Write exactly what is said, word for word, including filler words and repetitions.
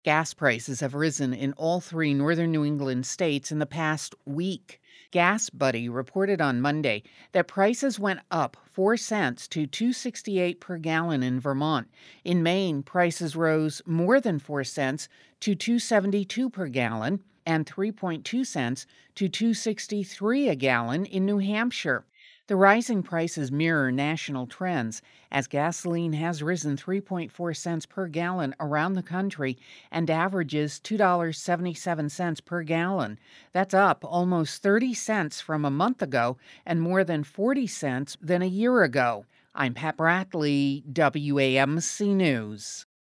Gas prices have risen in all three northern New England states in the past week. Gas Buddy reported on Monday that prices went up four cents to two dollars and sixty-eight cents per gallon in Vermont. In Maine, prices rose more than four cents to two dollars and seventy-two cents per gallon and three point two cents to two dollars and sixty-three cents a gallon in New Hampshire. The rising prices mirror national trends, as gasoline has risen three point four cents per gallon around the country and averages two dollars and seventy-seven cents per gallon. That's up almost thirty cents from a month ago and more than forty cents than a year ago. I'm Pat Bradley, W A M C News.